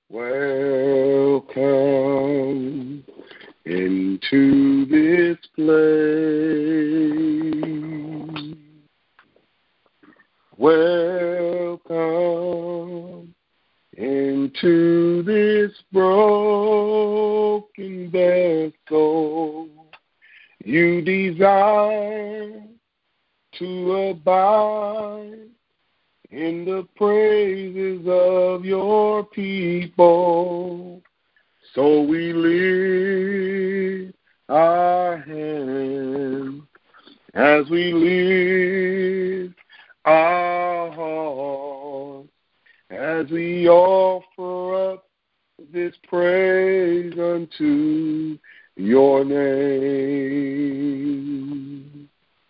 Welcome into this place. Welcome into this broken vessel. You desire to abide in the praises of your people. So we lift our hands as we lift our hearts, as we offer up this praise unto your name.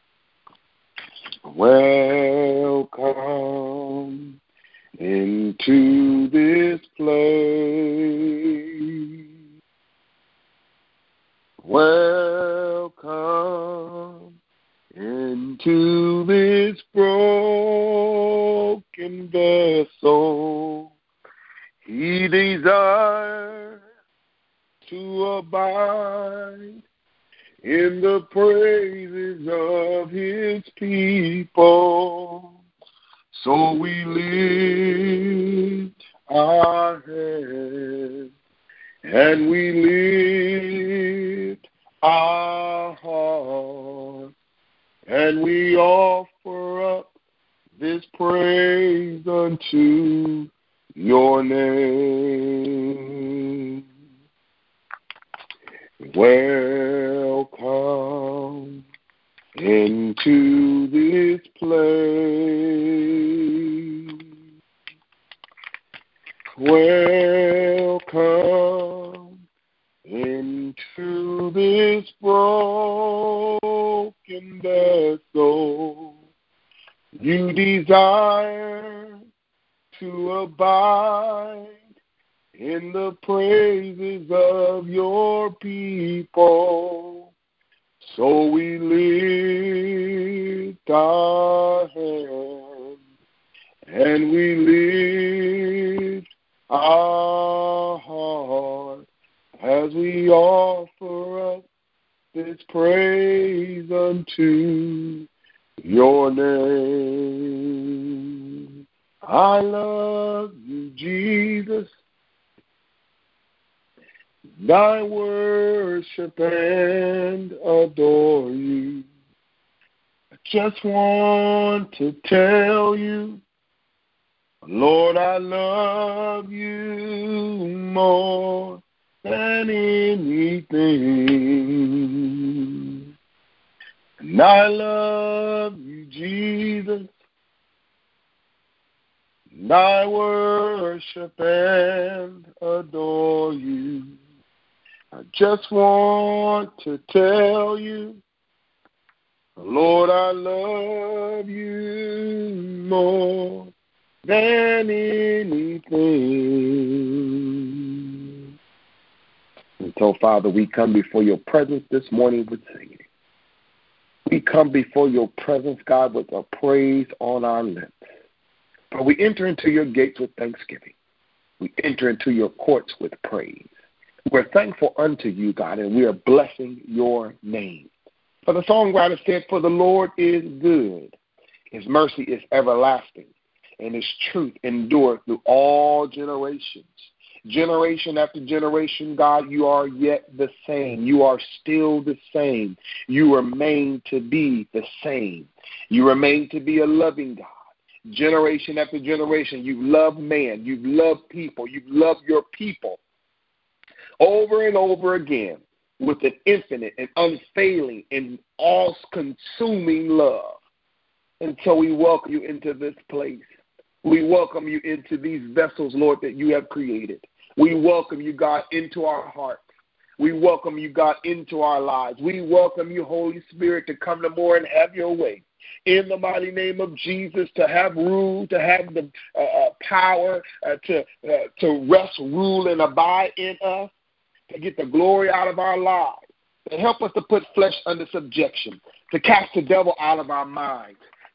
Welcome into this place. Welcome into this broken vessel. He desires to abide in the praises of his people. So we lift our hands and we lift our hearts and we offer up this praise unto your name. Welcome into this place. Welcome into this broken vessel. You desire to abide in the praises of your people. So we lift our hands and we lift our heart as we offer up this praise unto your name. I love you, Jesus. I worship and adore you. I just want to tell you, Lord, I love you more than anything. And I love you, Jesus. And I worship and adore you. I just want to tell you, Lord, I love you more than anything. And so, Father, we come before your presence this morning with singing. We come before your presence, God, with a praise on our lips. But we enter into your gates with thanksgiving. We enter into your courts with praise. We're thankful unto you, God, and we are blessing your name. For the songwriter said, for the Lord is good. His mercy is everlasting, and his truth endureth through all generations. Generation after generation, God, you are yet the same. You are still the same. You remain to be the same. You remain to be a loving God. Generation after generation, you've loved man. You've loved people. You've loved your people over and over again with an infinite and unfailing and all-consuming love. And so we welcome you into this place. We welcome you into these vessels, Lord, that you have created. We welcome you, God, into our hearts. We welcome you, God, into our lives. We welcome you, Holy Spirit, to come to more and have your way. In the mighty name of Jesus, to have rule, to have the power to rest, rule, and abide in us, to get the glory out of our lives, to help us to put flesh under subjection, to cast the devil out of our minds,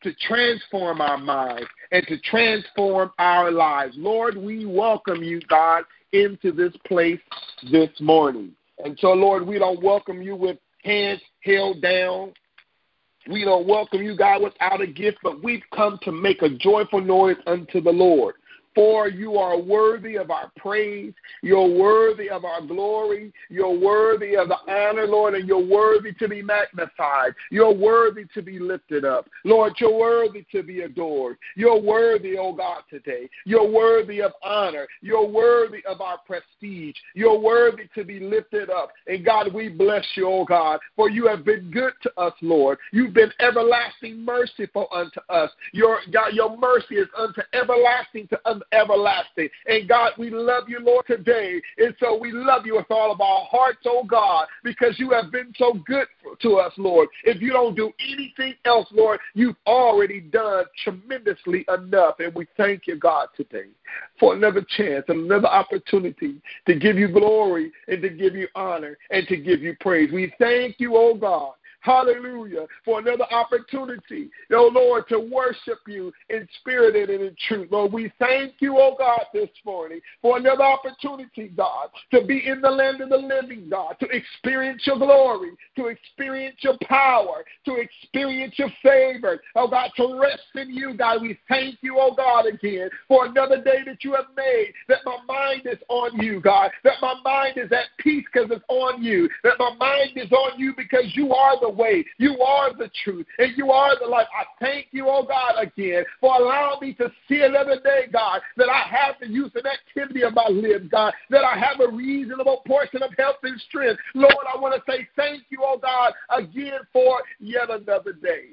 to transform our minds and to transform our lives. Lord, we welcome you, God, into this place this morning. And so, Lord, we don't welcome you with hands held down. We don't welcome you, God, without a gift, but we've come to make a joyful noise unto the Lord. For you are worthy of our praise. You're worthy of our glory. You're worthy of the honor, Lord, and you're worthy to be magnified. You're worthy to be lifted up. Lord, you're worthy to be adored. You're worthy, oh God, today. You're worthy of honor. You're worthy of our prestige. You're worthy to be lifted up. And God, we bless you, oh God, for you have been good to us, Lord. You've been everlasting merciful unto us. God, your mercy is unto everlasting to everlasting. And God, we love you, Lord, today. And so we love you with all of our hearts, oh God, because you have been so good to us, Lord. If you don't do anything else, Lord, you've already done tremendously enough. And we thank you, God, today for another chance, another opportunity to give you glory and to give you honor and to give you praise. We thank you, oh God. Hallelujah, for another opportunity, oh Lord, to worship you in spirit and in truth. Lord, we thank you, oh God, this morning for another opportunity, God, to be in the land of the living, God, to experience your glory, to experience your power, to experience your favor, oh God, to rest in you, God. We thank you, oh God, again for another day that you have made, that my mind is on you, God, that my mind is at peace because it's on you, that my mind is on you because you are the way, you are the truth, and you are the life. I thank you, oh God, again, for allowing me to see another day, God, that I have the use and activity of my limbs, God, that I have a reasonable portion of health and strength. Lord, I want to say thank you, oh God, again for yet another day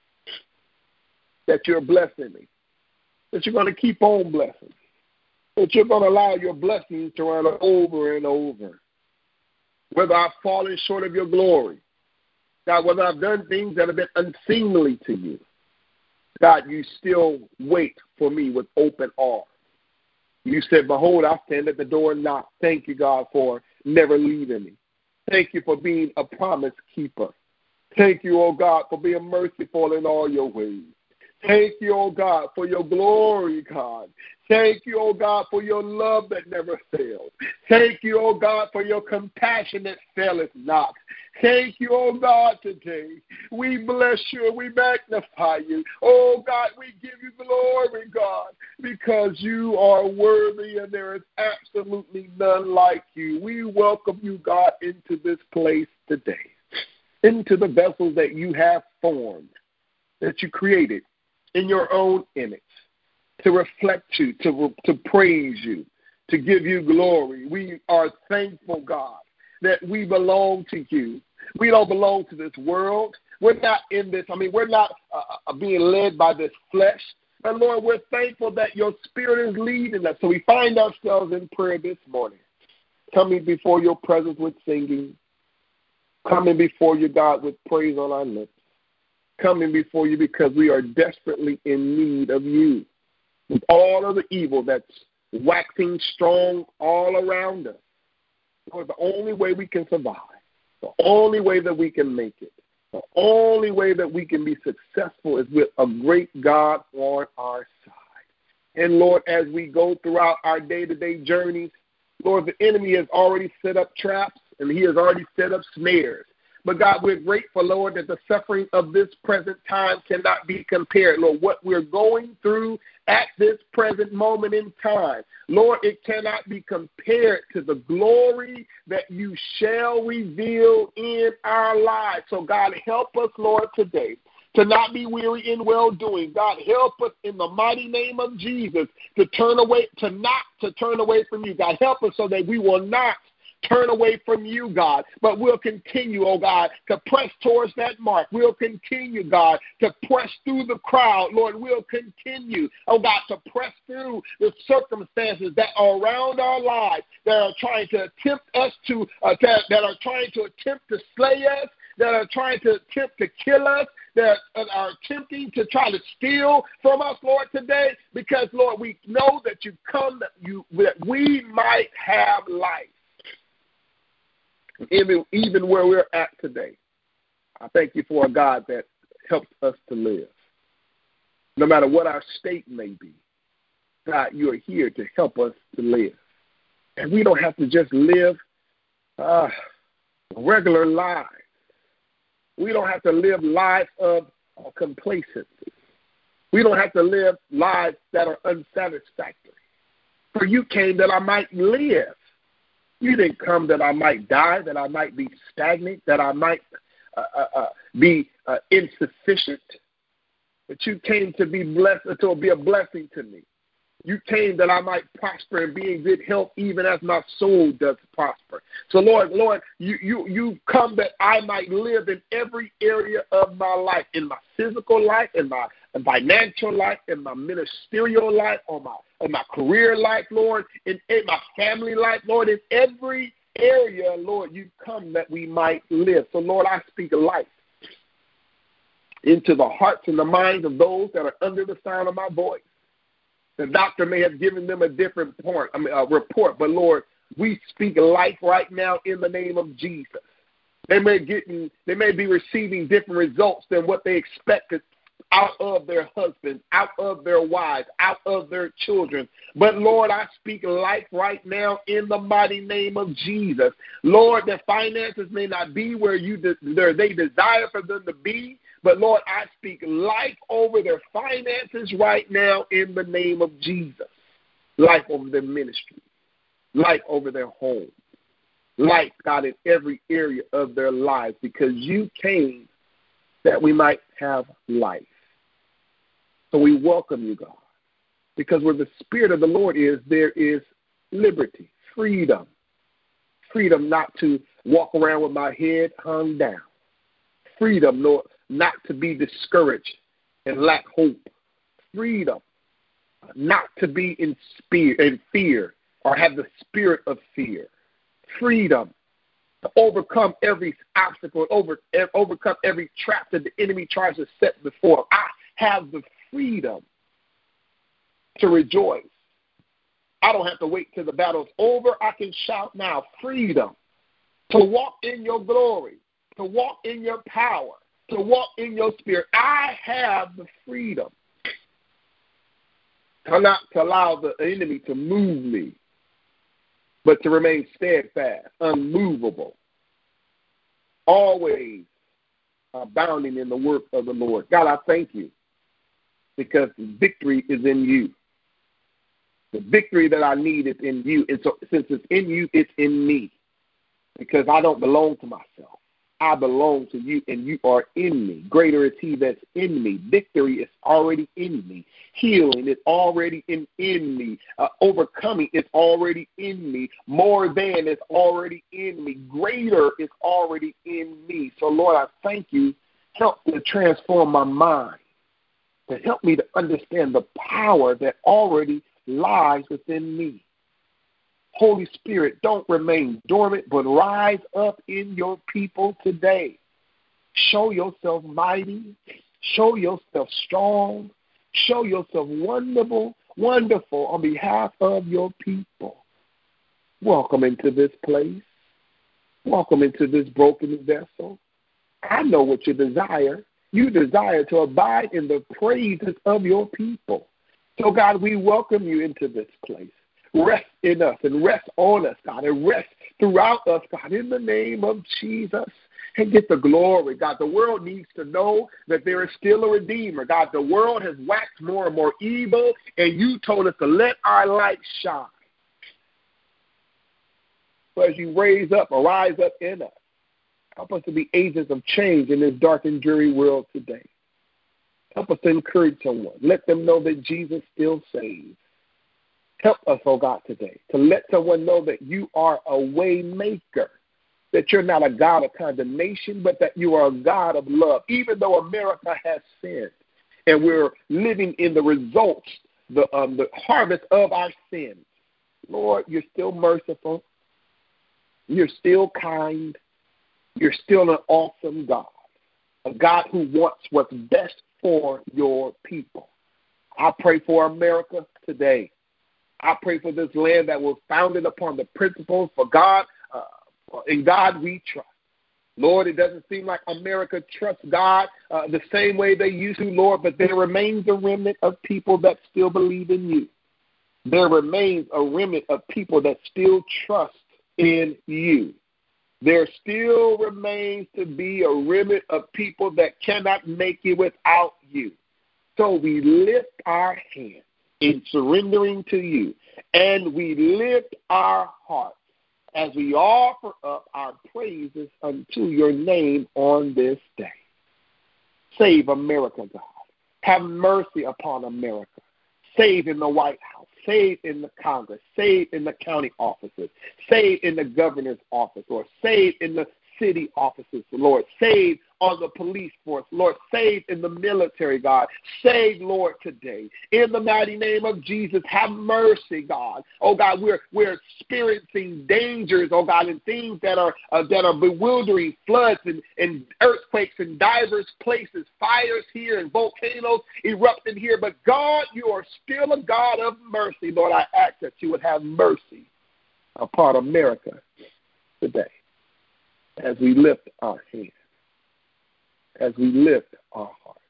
that you're blessing me, that you're going to keep on blessing, that you're going to allow your blessings to run over and over. Whether I've fallen short of your glory, God, whether I've done things that have been unseemly to you, God, you still wait for me with open arms. You said, behold, I stand at the door and knock. Thank you, God, for never leaving me. Thank you for being a promise keeper. Thank you, oh God, for being merciful in all your ways. Thank you, oh God, for your glory, God. Thank you, oh God, for your love that never fails. Thank you, oh God, for your compassion that faileth not. Thank you, oh God, today. We bless you and we magnify you. Oh God, we give you glory, God, because you are worthy and there is absolutely none like you. We welcome you, God, into this place today, into the vessels that you have formed, that you created in your own image, to reflect you, to praise you, to give you glory. We are thankful, God, that we belong to you. We don't belong to this world. We're not in this. We're not being led by this flesh. But, Lord, we're thankful that your spirit is leading us. So we find ourselves in prayer this morning, coming before your presence with singing, coming before you, God, with praise on our lips, coming before you because we are desperately in need of you. With all of the evil that's waxing strong all around us, Lord, the only way we can survive, the only way that we can make it, the only way that we can be successful is with a great God on our side. And, Lord, as we go throughout our day-to-day journeys, Lord, the enemy has already set up traps and he has already set up snares. But, God, we're grateful, Lord, that the suffering of this present time cannot be compared. Lord, what we're going through at this present moment in time, Lord, it cannot be compared to the glory that you shall reveal in our lives. So, God, help us, Lord, today to not be weary in well-doing. God, help us in the mighty name of Jesus to turn away, to not to turn away from you. God, help us so that we will not turn away from you, God, but we'll continue, oh God, to press towards that mark. We'll continue, God, to press through the crowd. Lord, we'll continue, oh God, to press through the circumstances that are around our lives that are trying to attempt us to, that are trying to attempt to slay us, that are trying to attempt to kill us, that are attempting to try to steal from us, Lord, today, because, Lord, we know that you come that we might have life. Even where we're at today, I thank you for a God that helps us to live. No matter what our state may be, God, you are here to help us to live. And we don't have to just live regular lives. We don't have to live lives of complacency. We don't have to live lives that are unsatisfactory. For you came that I might live. You didn't come that I might die, that I might be stagnant, that I might be insufficient. But you came to be blessed, to be a blessing to me. You came that I might prosper and be in good health, even as my soul does prosper. So, Lord, you come that I might live in every area of my life, in my physical life, in my financial life, in my ministerial life, in my career life, Lord, in my family life, Lord, in every area, Lord, you come that we might live. So, Lord, I speak life into the hearts and the minds of those that are under the sound of my voice. The doctor may have given them a different report, but, Lord, we speak life right now in the name of Jesus. They may be receiving different results than what they expected out of their husbands, out of their wives, out of their children. But, Lord, I speak life right now in the mighty name of Jesus. Lord, their finances may not be where they desire for them to be, but, Lord, I speak life over their finances right now in the name of Jesus. Life over their ministry. Life over their home. Life, God, in every area of their lives, because you came that we might have life. So we welcome you, God, because where the Spirit of the Lord is, there is liberty, freedom. Freedom not to walk around with my head hung down. Freedom, Lord, not to be discouraged and lack hope. Freedom not to be in fear or have the spirit of fear. Freedom to overcome every obstacle, overcome every trap that the enemy tries to set before. I have the freedom to rejoice. I don't have to wait till the battle's over. I can shout now. Freedom to walk in your glory, to walk in your power, to walk in your spirit. I have the freedom to not to allow the enemy to move me, but to remain steadfast, unmovable, always abounding in the work of the Lord. God, I thank you because the victory is in you. The victory that I need is in you. And so since it's in you, it's in me, because I don't belong to myself. I belong to you, and you are in me. Greater is he that's in me. Victory is already in me. Healing is already in me. Overcoming is already in me. More than is already in me. Greater is already in me. So, Lord, I thank you. Help to transform my mind, to help me to understand the power that already lies within me. Holy Spirit, don't remain dormant, but rise up in your people today. Show yourself mighty. Show yourself strong. Show yourself wonderful on behalf of your people. Welcome into this place. Welcome into this broken vessel. I know what you desire. You desire to abide in the praises of your people. So, God, we welcome you into this place. Rest in us and rest on us, God, and rest throughout us, God, in the name of Jesus, and get the glory. God, the world needs to know that there is still a Redeemer. God, the world has waxed more and more evil, and you told us to let our light shine. So as you rise up in us, help us to be agents of change in this dark and dreary world today. Help us to encourage someone. Let them know that Jesus still saves. Help us, oh God, today to let someone know that you are a way maker, that you're not a God of condemnation, but that you are a God of love. Even though America has sinned and we're living in the results, the harvest of our sins, Lord, you're still merciful. You're still kind. You're still an awesome God, a God who wants what's best for your people. I pray for America today. I pray for this land that was founded upon the principles for God. In God we trust. Lord, it doesn't seem like America trusts God the same way they used to, Lord, but there remains a remnant of people that still believe in you. There remains a remnant of people that still trust in you. There still remains to be a remnant of people that cannot make it without you. So we lift our hands in surrendering to you, and we lift our hearts as we offer up our praises unto your name on this day. Save America, God. Have mercy upon America. Save in the White House. Save in the Congress. Save in the county offices. Save in the governor's office, Lord. Save in the city offices, Lord. Save on the police force, Lord. Save in the military, God. Save, Lord, today. In the mighty name of Jesus, have mercy, God. Oh, God, we're experiencing dangers, oh, God, and things that are bewildering, floods and earthquakes in diverse places, fires here and volcanoes erupting here. But, God, you are still a God of mercy. Lord, I ask that you would have mercy upon America today as we lift our hands. As we lift our hearts,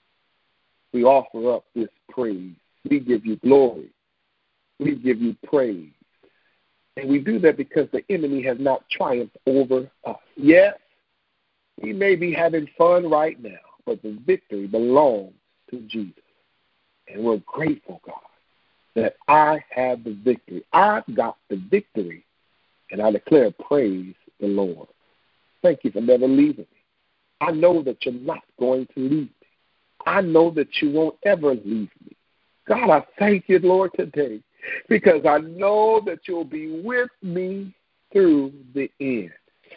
we offer up this praise. We give you glory. We give you praise. And we do that because the enemy has not triumphed over us. Yes, we may be having fun right now, but the victory belongs to Jesus. And we're grateful, God, that I have the victory. I've got the victory, and I declare praise the Lord. Thank you for never leaving me. I know that you're not going to leave me. I know that you won't ever leave me. God, I thank you, Lord, today, because I know that you'll be with me through the end.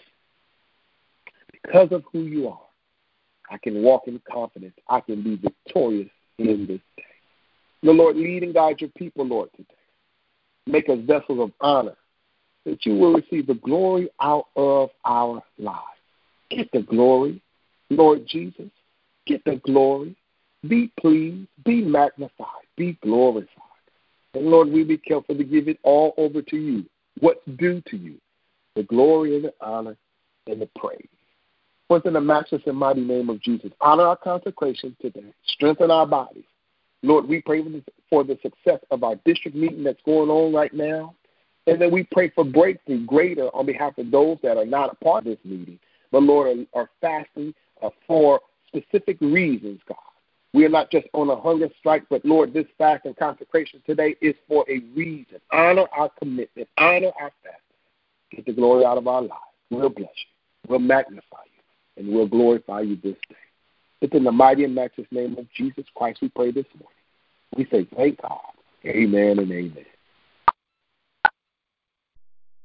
Because of who you are, I can walk in confidence. I can be victorious in this day. The Lord, lead and guide your people, Lord, today. Make us vessels of honor, that you will receive the glory out of our lives. Get the glory. Lord Jesus, get the glory. Be pleased, be magnified, be glorified. And Lord, we be careful to give it all over to you, what's due to you, the glory and the honor and the praise. What's in the matchless and mighty name of Jesus, honor our consecration today, strengthen our bodies. Lord, we pray for the success of our district meeting that's going on right now. And then we pray for breakthrough greater on behalf of those that are not a part of this meeting, but Lord, are fasting for specific reasons, God. We are not just on a hunger strike, but Lord, this fast and consecration today is for a reason. Honor our commitment. Honor our fast. Get the glory out of our lives. We'll bless you. We'll magnify you. And we'll glorify you this day. It's in the mighty and matchless name of Jesus Christ we pray this morning. We say thank God. Amen and amen.